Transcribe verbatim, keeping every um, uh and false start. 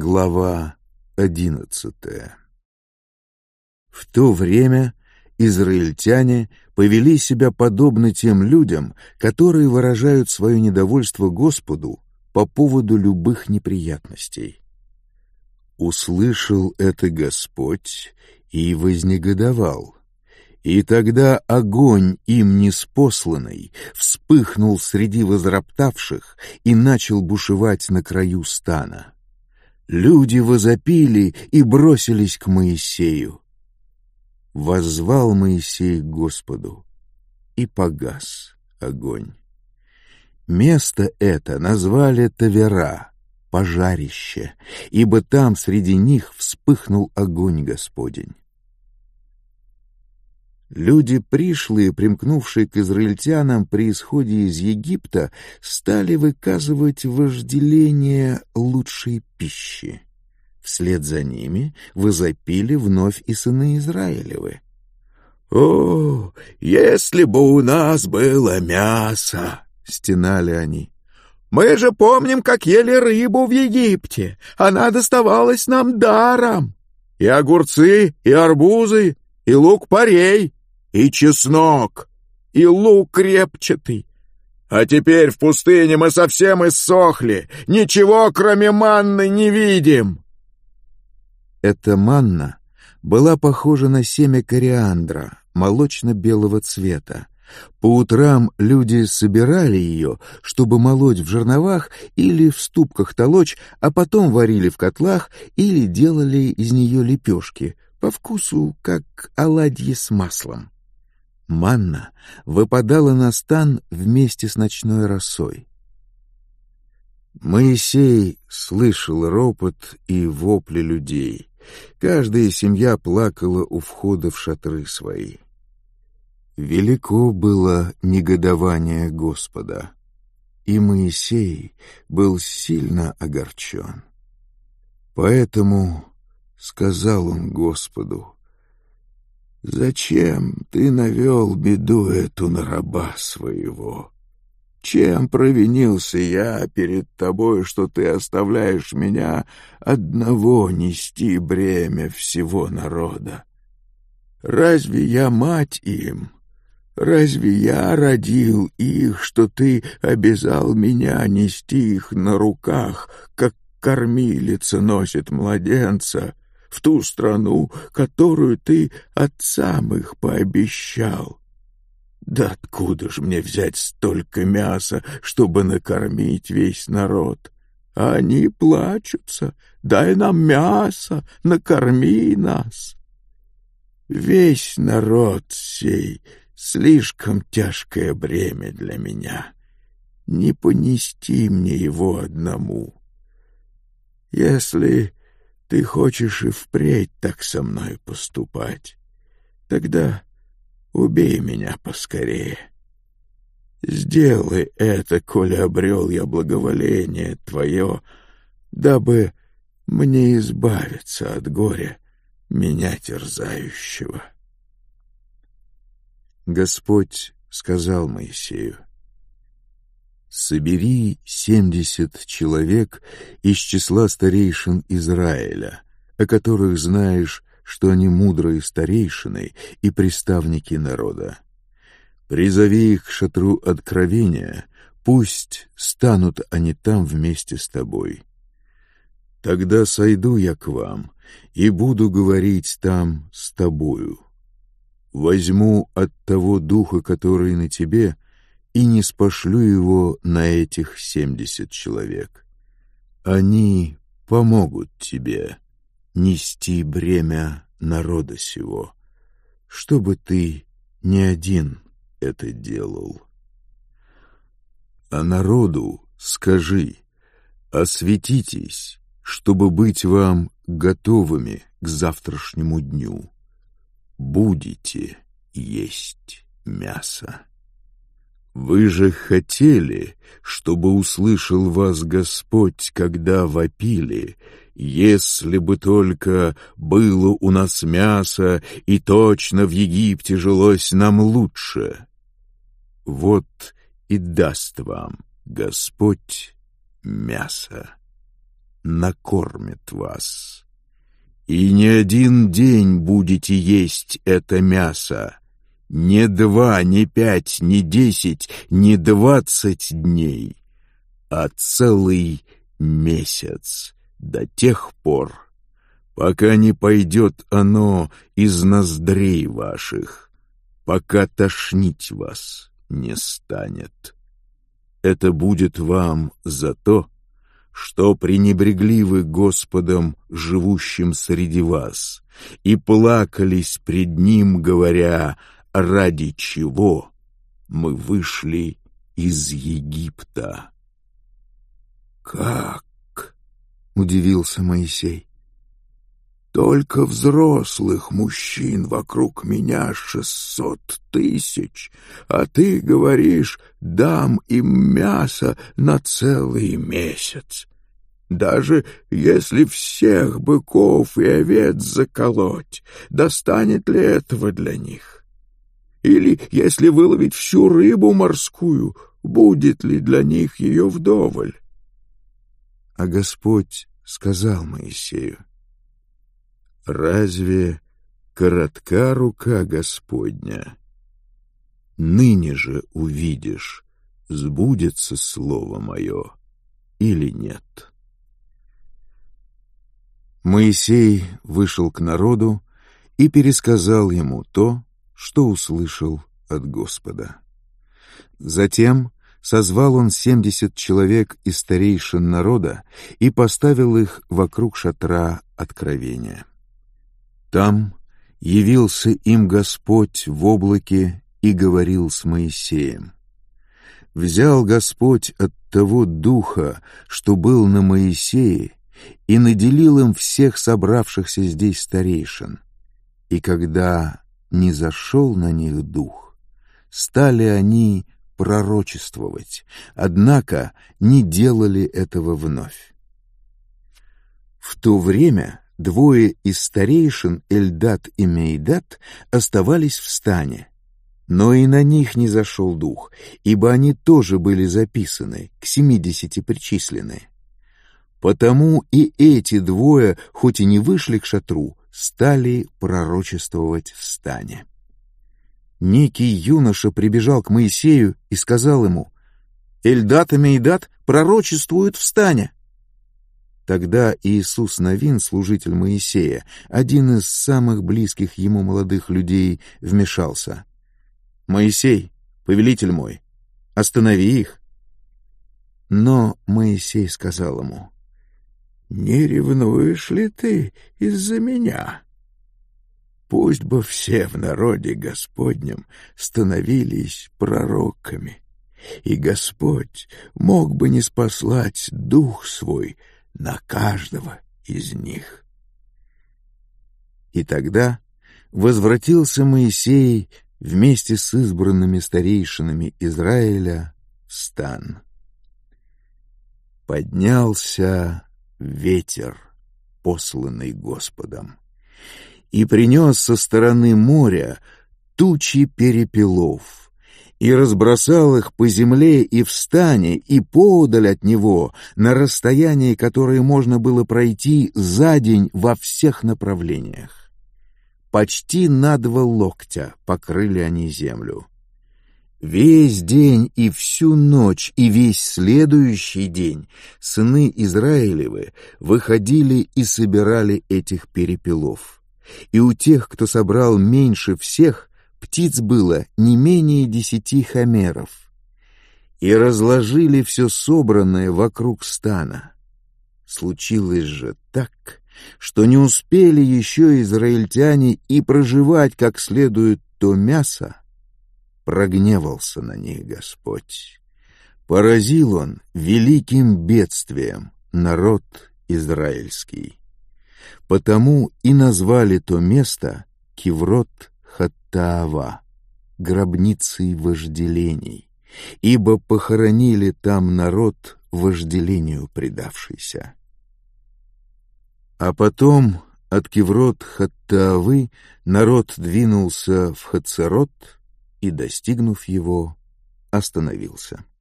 Глава одиннадцатая. В то время израильтяне повели себя подобно тем людям, которые выражают свое недовольство Господу по поводу любых неприятностей. Услышал это Господь и вознегодовал. И тогда огонь им ниспосланный вспыхнул среди возроптавших и начал бушевать на краю стана. Люди возопили и бросились к Моисею. Воззвал Моисей к Господу, и погас огонь. Место это назвали Тавера, пожарище, ибо там среди них вспыхнул огонь Господень. Люди пришлые, примкнувшие к израильтянам при исходе из Египта, стали выказывать вожделение лучшей пищи. Вслед за ними возопили вновь и сыны Израилевы. «О, если бы у нас было мясо!» — стенали они. «Мы же помним, как ели рыбу в Египте. Она доставалась нам даром. И огурцы, и арбузы, и лук-порей, и чеснок, и лук репчатый. А теперь в пустыне мы совсем иссохли, ничего, кроме манны, не видим». Эта манна была похожа на семя кориандра, молочно-белого цвета. По утрам люди собирали ее, чтобы молоть в жерновах или в ступках толочь, а потом варили в котлах или делали из нее лепешки, по вкусу как оладьи с маслом. Манна выпадала на стан вместе с ночной росой. Моисей слышал ропот и вопли людей. Каждая семья плакала у входа в шатры свои. Велико было негодование Господа, и Моисей был сильно огорчен. Поэтому сказал он Господу: «Зачем ты навел беду эту на раба своего? Чем провинился я перед тобой, что ты оставляешь меня одного нести бремя всего народа? Разве я мать им? Разве я родил их, что ты обязал меня нести их на руках, как кормилица носит младенца, в ту страну, которую ты отцам их пообещал? Да откуда ж мне взять столько мяса, чтобы накормить весь народ? А они плачутся: дай нам мясо, накорми нас. Весь народ сей слишком тяжкое бремя для меня. Не понести мне его одному. Если ты хочешь и впредь так со мной поступать, тогда убей меня поскорее. Сделай это, коли обрел я благоволение твое, дабы мне избавиться от горя, меня терзающего». Господь сказал Моисею: «Собери семьдесят человек из числа старейшин Израиля, о которых знаешь, что они мудрые старейшины и приставники народа. Призови их к шатру откровения, пусть станут они там вместе с тобой. Тогда сойду я к вам и буду говорить там с тобою. Возьму от того духа, который на тебе, и ниспошлю его на этих семьдесят человек. Они помогут тебе нести бремя народа сего, чтобы ты не один это делал. А народу скажи: осветитесь, чтобы быть вам готовыми к завтрашнему дню. Будете есть мясо. Вы же хотели, чтобы услышал вас Господь, когда вопили: если бы только было у нас мясо, и точно в Египте жилось нам лучше. Вот и даст вам Господь мясо. накормит вас. И не один день будете есть это мясо, не два, не пять, не десять, не двадцать дней, а целый месяц, до тех пор, пока не пойдет оно из ноздрей ваших, пока тошнить вас не станет. Это будет вам за то, что пренебрегли вы Господом, живущим среди вас, и плакались пред Ним, говоря: ради чего мы вышли из Египта. «Как?» — удивился Моисей. «Только взрослых мужчин вокруг меня шестьсот тысяч, а ты говоришь, дам им мясо на целый месяц. Даже если всех быков и овец заколоть, достанет ли этого для них? Или если выловить всю рыбу морскую, будет ли для них ее вдоволь?» А Господь сказал Моисею: «Разве коротка рука Господня? Ныне же увидишь, сбудется слово мое или нет». Моисей вышел к народу и пересказал ему то, что услышал от Господа. Затем созвал он семьдесят человек из старейшин народа и поставил их вокруг шатра откровения. Там явился им Господь в облаке и говорил с Моисеем. Взял Господь от того духа, что был на Моисее, и наделил им всех собравшихся здесь старейшин. И когда низошел на них дух, стали они пророчествовать, однако не делали этого вновь. В то время двое из старейшин, Эльдад и Меидат, оставались в стане, но и на них не зашел дух, ибо они тоже были записаны, к семидесяти причислены. Потому и эти двое, хоть и не вышли к шатру, стали пророчествовать в стане. Некий юноша прибежал к Моисею и сказал ему: «Эльдад и Меидат пророчествуют в стане». Тогда Иисус Навин, служитель Моисея, один из самых близких ему молодых людей, вмешался: «Моисей, повелитель мой, останови их». Но Моисей сказал ему: «Не ревнуешь ли ты из-за меня? Пусть бы все в народе Господнем становились пророками, и Господь мог бы ниспослать Дух Свой на каждого из них». И тогда возвратился Моисей вместе с избранными старейшинами Израиля в стан. Поднялся ветер, посланный Господом, и принес со стороны моря тучи перепелов, и разбросал их по земле и в стане, и поодаль от него, на расстоянии, которое можно было пройти за день во всех направлениях. Почти на два локтя покрыли они землю. Весь день и всю ночь и весь следующий день сыны Израилевы выходили и собирали этих перепелов. И у тех, кто собрал меньше всех, птиц было не менее десяти хомеров. И разложили все собранное вокруг стана. Случилось же так, что не успели еще израильтяне и проживать как следует то мясо, прогневался на них Господь. Поразил он великим бедствием народ израильский. Потому и назвали то место Киврот-Хаттаава, гробницей вожделений, ибо похоронили там народ вожделению предавшийся. А потом от Киврот-Хаттаавы народ двинулся в Хацерот и, достигнув его, остановился.